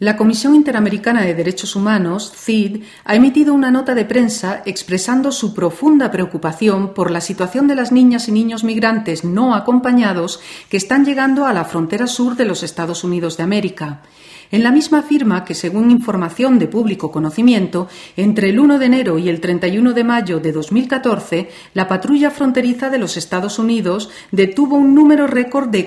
La Comisión Interamericana de Derechos Humanos, CID, ha emitido una nota de prensa expresando su profunda preocupación por la situación de las niñas y niños migrantes no acompañados que están llegando a la frontera sur de los Estados Unidos de América. En la misma afirma que, según información de público conocimiento, entre el 1 de enero y el 31 de mayo de 2014, la patrulla fronteriza de los Estados Unidos detuvo un número récord de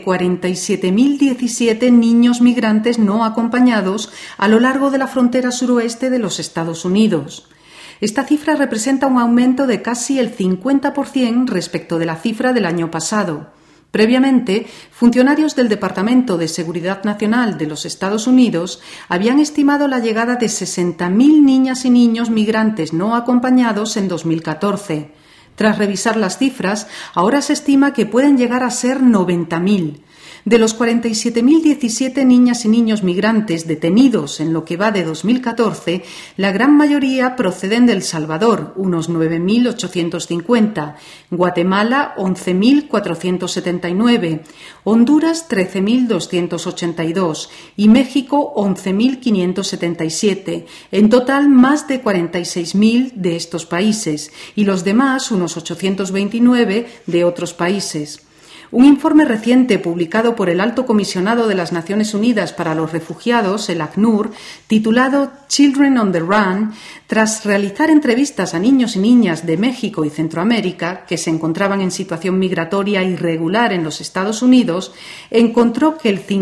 47.017 niños migrantes no acompañados a lo largo de la frontera suroeste de los Estados Unidos. Esta cifra representa un aumento de casi el 50% respecto de la cifra del año pasado. Previamente, funcionarios del Departamento de Seguridad Nacional de los Estados Unidos habían estimado la llegada de 60.000 niñas y niños migrantes no acompañados en 2014. Tras revisar las cifras, ahora se estima que pueden llegar a ser 90.000. De los 47.017 niñas y niños migrantes detenidos en lo que va de 2014, la gran mayoría proceden de El Salvador, unos 9.850, Guatemala, 11.479, Honduras, 13.282 y México, 11.577. En total, más de 46.000 de estos países y los demás, unos 829, de otros países. Un informe reciente publicado por el Alto Comisionado de las Naciones Unidas para los Refugiados, el ACNUR, titulado Children on the Run, tras realizar entrevistas a niños y niñas de México y Centroamérica que se encontraban en situación migratoria irregular en los Estados Unidos, encontró que el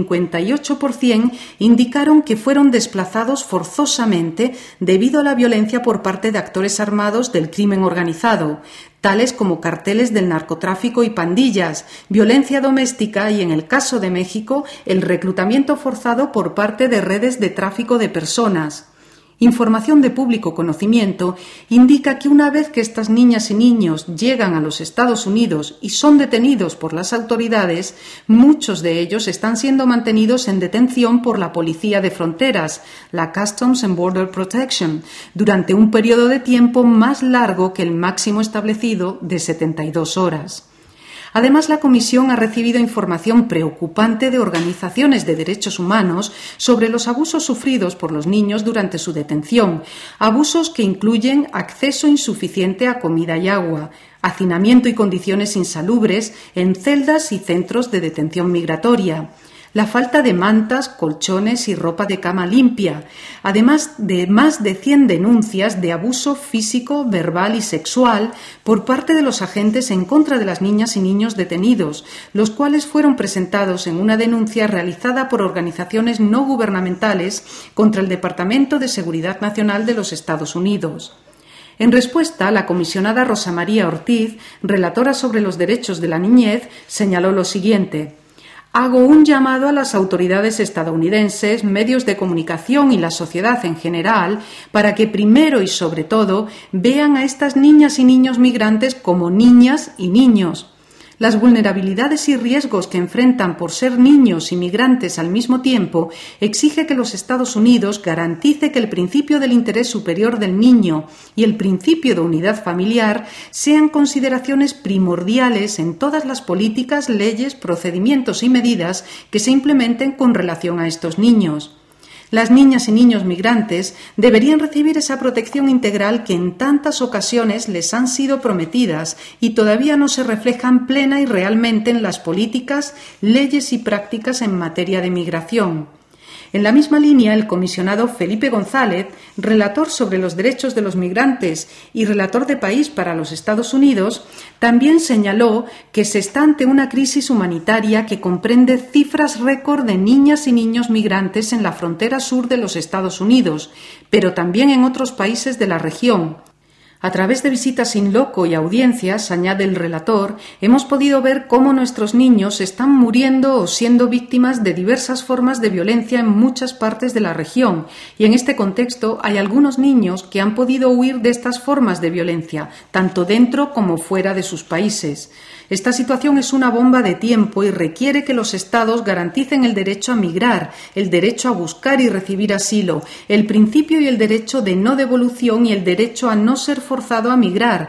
58% indicaron que fueron desplazados forzosamente debido a la violencia por parte de actores armados del crimen organizado, tales como carteles del narcotráfico y pandillas, violencia doméstica y, en el caso de México, el reclutamiento forzado por parte de redes de tráfico de personas. Información de público conocimiento indica que una vez que estas niñas y niños llegan a los Estados Unidos y son detenidos por las autoridades, muchos de ellos están siendo mantenidos en detención por la Policía de Fronteras, la Customs and Border Protection, durante un periodo de tiempo más largo que el máximo establecido de 72 horas. Además, la Comisión ha recibido información preocupante de organizaciones de derechos humanos sobre los abusos sufridos por los niños durante su detención, abusos que incluyen acceso insuficiente a comida y agua, hacinamiento y condiciones insalubres en celdas y centros de detención migratoria, la falta de mantas, colchones y ropa de cama limpia, además de más de 100 denuncias de abuso físico, verbal y sexual por parte de los agentes en contra de las niñas y niños detenidos, los cuales fueron presentados en una denuncia realizada por organizaciones no gubernamentales contra el Departamento de Seguridad Nacional de los Estados Unidos. En respuesta, la comisionada Rosa María Ortiz, relatora sobre los derechos de la niñez, señaló lo siguiente: hago un llamado a las autoridades estadounidenses, medios de comunicación y la sociedad en general para que primero y sobre todo vean a estas niñas y niños migrantes como niñas y niños. Las vulnerabilidades y riesgos que enfrentan por ser niños y migrantes al mismo tiempo exige que los Estados Unidos garantice que el principio del interés superior del niño y el principio de unidad familiar sean consideraciones primordiales en todas las políticas, leyes, procedimientos y medidas que se implementen con relación a estos niños. Las niñas y niños migrantes deberían recibir esa protección integral que en tantas ocasiones les han sido prometidas y todavía no se reflejan plena y realmente en las políticas, leyes y prácticas en materia de migración. En la misma línea, el comisionado Felipe González, relator sobre los derechos de los migrantes y relator de país para los Estados Unidos, también señaló que se está ante una crisis humanitaria que comprende cifras récord de niñas y niños migrantes en la frontera sur de los Estados Unidos, pero también en otros países de la región. A través de visitas in loco y audiencias, añade el relator, hemos podido ver cómo nuestros niños están muriendo o siendo víctimas de diversas formas de violencia en muchas partes de la región, y en este contexto hay algunos niños que han podido huir de estas formas de violencia, tanto dentro como fuera de sus países. Esta situación es una bomba de tiempo y requiere que los Estados garanticen el derecho a migrar, el derecho a buscar y recibir asilo, el principio y el derecho de no devolución y el derecho a no ser forzado a migrar.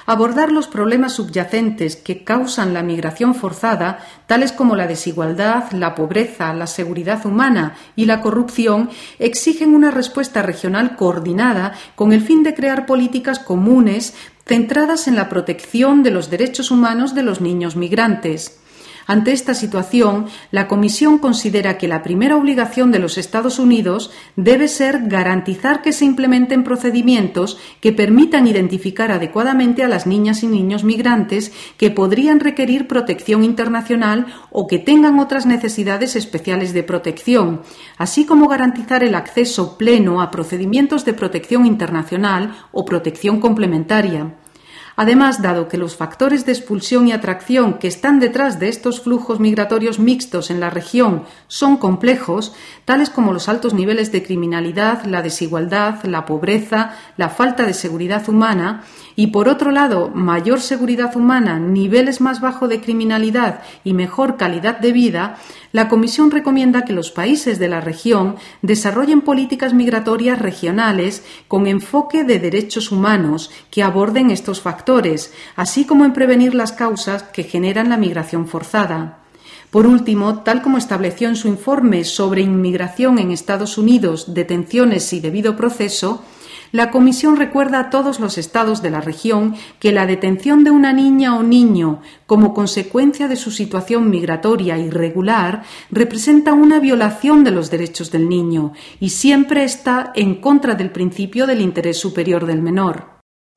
abordar los problemas subyacentes que causan la migración forzada, tales como la desigualdad, la pobreza, la seguridad humana y la corrupción, exigen una respuesta regional coordinada con el fin de crear políticas comunes centradas en la protección de los derechos humanos de los niños migrantes. Ante esta situación, la Comisión considera que la primera obligación de los Estados Unidos debe ser garantizar que se implementen procedimientos que permitan identificar adecuadamente a las niñas y niños migrantes que podrían requerir protección internacional o que tengan otras necesidades especiales de protección, así como garantizar el acceso pleno a procedimientos de protección internacional o protección complementaria. Además, dado que los factores de expulsión y atracción que están detrás de estos flujos migratorios mixtos en la región son complejos, tales como los altos niveles de criminalidad, la desigualdad, la pobreza, la falta de seguridad humana y, por otro lado, mayor seguridad humana, niveles más bajos de criminalidad y mejor calidad de vida, la Comisión recomienda que los países de la región desarrollen políticas migratorias regionales con enfoque de derechos humanos que aborden estos factores, así como en prevenir las causas que generan la migración forzada. Por último, tal como estableció en su informe sobre inmigración en Estados Unidos, detenciones y debido proceso, la Comisión recuerda a todos los estados de la región que la detención de una niña o niño como consecuencia de su situación migratoria irregular representa una violación de los derechos del niño y siempre está en contra del principio del interés superior del menor.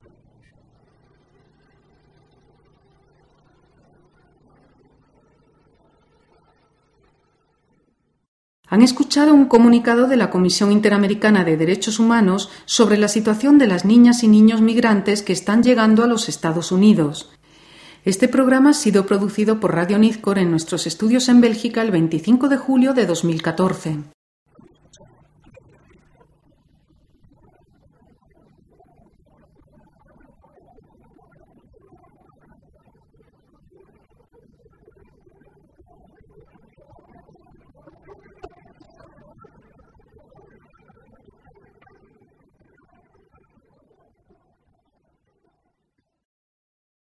Han escuchado un comunicado de la Comisión Interamericana de Derechos Humanos sobre la situación de las niñas y niños migrantes que están llegando a los Estados Unidos. Este programa ha sido producido por Radio Nizhor en nuestros estudios en Bélgica el 25 de julio de 2014.